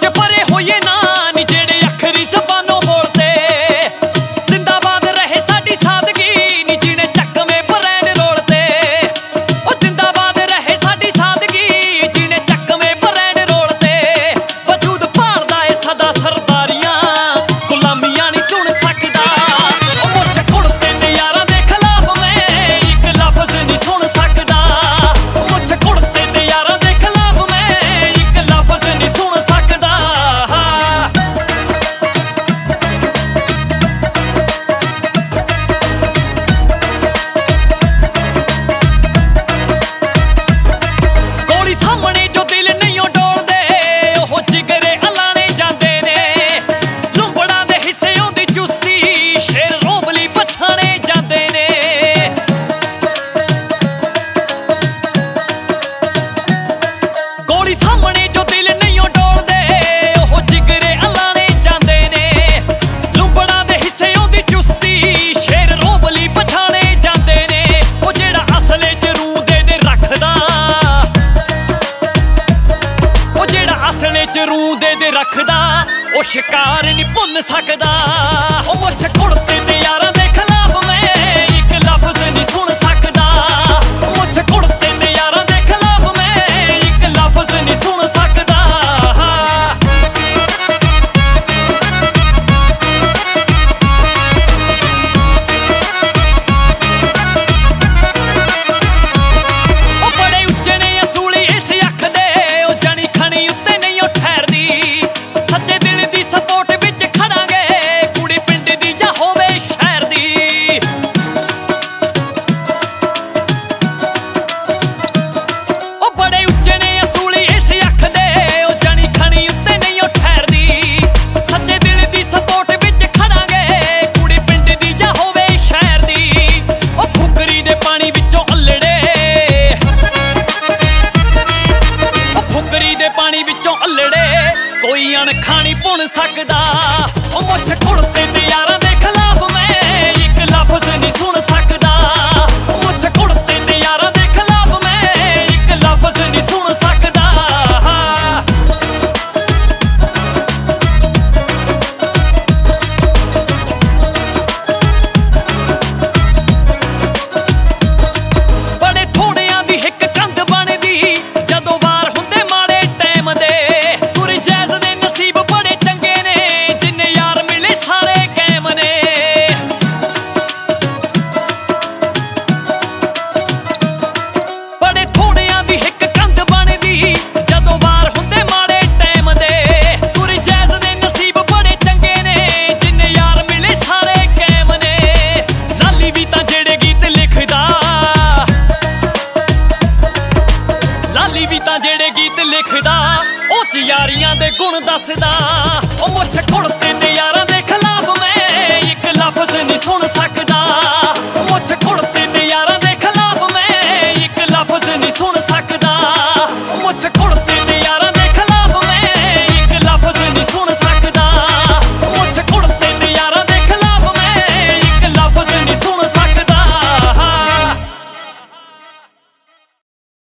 ਚ ਪਰੇ ਹੋਈਏ ਨਾ ਨੀ ਜਿਹੜੇ ਅੱਖਰੀ ਜ਼ਬਾਨੋਂ ਬੋਲਦੇ। ਜ਼ਿੰਦਾਬਾਦ ਰਹੇ ਸਾਡੀ ਸਾਦਗੀ ਨੀ ਜਿਹਨੇ ਚੱਕਵੇਂ ਬਰੈਂਡ ਰੋਲਦੇ। ਉਹ ਜ਼ਿੰਦਾਬਾਦ ਰਹੇ ਸਾਡੀ ਸਾਦਗੀ ਜਿਹਨੇ ਚੱਕਵੇਂ ਬਰੈਂਡ ਰੋਲਦੇ। ਵਜੂਦ ਭਾਲਦਾ ਏ ਸਦਾ ਸਰਦਾਰੀਆਂ ਗੁਲਾਮੀਆਂ ਨੀ ਚੁਣ ਸਕਦਾ। ਉਹ ਮੁੱਛ ਕੁੜਤੇ ਤੇ ਯਾਰਾਂ ਦੇ ਖਿਲਾਫ ਮੈਂ ਇੱਕ ਲਫ਼ਜ਼ ਨੀ ਸੁਣ ਸਕਦਾ। ਮੁੱਛ ਕੁੜਤੇ ਤੇ ਯਾਰਾਂ ਦੇ ਖਿਲਾਫ ਮੈਂ ਇੱਕ ਲਫ਼ਜ਼ ਨੀ ਸੁਣ ਸਕਦਾ। ਗੋਲੀ ਸਾਹਮਣੇ ਜੋ ਦਿਲ ਨਹੀਂ ਡੋਲਦੇ ਉਹ ਜਿਗਰੇ ਅਲਾਣੇ ਜਾਂਦੇ ਨੇ। ਲੁੰਬੜਾਂ ਦੇ ਹਿੱਸਿਆਂ ਦੀ ਚੁਸਤੀ ਸ਼ੇਰ ਰੋਬਲੀ ਪਛਾਣੇ ਜਾਂਦੇ ਨੇ। ਗੋਲੀ ਸਾਹਮਣੇ ਜੋ ਦਿਲ ਨਹੀਂ ਡੋਲਦੇ ਉਹ ਜਿਗਰੇ ਅਲਾਣੇ ਜਾਂਦੇ ਨੇ। ਲੁੰਬੜਾਂ ਦੇ ਹਿੱਸਿਆਂ ਦੀ ਚੁਸਤੀ ਸ਼ੇਰ ਰੋਬਲੀ ਪਛਾਣੇ ਜਾਂਦੇ ਨੇ। ਉਹ ਜਿਹੜਾ ਅਸਲੇ ਚ ਰੂਹ ਦੇ ਰੱਖਦਾ। ਉਹ ਜਿਹੜਾ ਅਸਲੇ ਚ ਰੂਹ ਦੇ ਰੱਖਦਾ ਉਹ ਸ਼ਿਕਾਰ ਨਹੀਂ ਭੁੰਨ ਸਕਦਾ। ਉਹ ਮੁੱਛ ਕੁੜਤੇ ਤੇ ਯਾਰਾਂ ਦੇ ਖਿਲਾਫ ਮੈਂ ਇੱਕ ਲਫ਼ਜ਼ ਨਹੀਂ ਸੁਣ ਸਕਦਾ। ਮੁੱਛ ਕੁੜਤੇ ਤੇ ਯਾਰਾਂ ਦੇ ਖਿਲਾਫ ਮੈਂ ਇੱਕ ਲਫ਼ਜ਼ ਨਹੀਂ ਸੁਣ ਸਕਦਾ। ਉਹ ਬੜੇ ਉੱਚੇ ਨੇ ਅਸੂਲੀ ਇਸ ਅੱਖ ਦੇ ਉਹ ਜਣੀ ਖਣੀ ਉੱਤੇ ਨਹੀਂ ਉਹ ਠਹਿਰਦੀ। ਸੱਚੇ ਦਿਲ ਦੀ ਸਪੋਰਟ ਵਿੱਚ ਖੜਾਂਗੇ ਕੁੜੀ ਪਿੰਡ ਦੀ ਜਾਂ ਹੋਵੇ ਸ਼ਹਿਰ ਦੀ। ਉਹ ਬੜੇ ਉੱਚੇ ਨੇ ਅਸੂਲੀ ਇਸ ਅੱਖ ਦੇ ਉਹ ਜਣੀ ਖਣੀ ਉੱਤੇ ਨਹੀਂ ਉਹ ਠਹਿਰਦੀ। ਸੱਚੇ ਦਿਲ ਦੀ ਸਪੋਰਟ ਵਿੱਚ ਖੜਾਂਗੇ ਕੁੜੀ ਪਿੰਡ ਦੀ ਜਾਂ ਹੋਵੇ ਸ਼ਹਿਰ ਦੀ। ਉਹ ਫੁਕਰੀ ਦੇ ਪਾਣੀ ਵਿੱਚੋਂ ਅੱਲੜੇ। ਉਹ ਫੁਕਰੀ ਦੇ ਪਾਣੀ ਵਿੱਚੋਂ ਅੱਲੜੇ ਕੋਈ ਅਣਖਾਂ ਨਹੀਂ ਭੁੰਨ ਸਕਦਾ। ਉਹ ਮੁੱਛ ਕੁੜਤੇ ਤੇ ਯਾਰਾਂ ਦੇ ਖਿਲਾਫ ਮੈਂ ਇੱਕ ਲਫ਼ਜ਼ ਨਹੀਂ ਸੁਣ ਸਕਦਾ। ਮੁੱਛ ਕੁੜਤੇ ਤੇ ਯਾਰਾਂ ਦੇ ਖਿਲਾਫ ਮੈਂ ਇੱਕ ਲਫ਼ਜ਼ ਨਹੀਂ ਸੁਣ ਸਕਦਾ। ਬੜੇ ਥੋੜਿਆਂ ਦੀ ਹਿੱਕ ਕੰਧ ਬਣਦੀ ਜਦੋਂ ਵਾਰ ਹੁੰਦੇ ਮਾੜੇ ਟਾਈਮ ਦੇ। ਗੁਰਜੈਜ਼ ਦੇ ਨਸੀਬ ਬੜੇ ਚੰਗੇ ਨੇ ਜਿੰਨੇ ਯਾਰ ਮਿਲੇ ਸਾਰੇ ਕਾਇਮ ਨੇ। ਬੜੇ ਥੋੜਿਆਂ ਦੀ ਹਿੱਕ ਕੰਧ ਬਣਦੀ ਜਦੋਂ ਵਾਰ ਹੁੰਦੇ ਮਾੜੇ ਟਾਈਮ ਦੇ। ਗੁਰਜੈਜ਼ ਦੇ ਨਸੀਬ ਬੜੇ ਚੰਗੇ ਨੇ ਜਿੰਨੇ ਯਾਰ ਮਿਲੇ ਸਾਰੇ ਕਾਇਮ ਨੇ। ਲਾਲੀ ਵੀ ਤਾਂ ਜਿਹੜੇ ਗੀਤ ਲਿਖਦਾ। ਲਾਲੀ ਵੀ ਤਾਂ ਜਿਹੜੇ ਗੀਤ ਲਿਖਦਾ ਉਹ ਚ ਯਾਰੀਆਂ ਦੇ ਗੁਣ ਦੱਸਦਾ। ਉਹ ਮੁੱਛ ਕੁੜਤੇ ਤੇ ਯਾਰਾਂ ਦੇ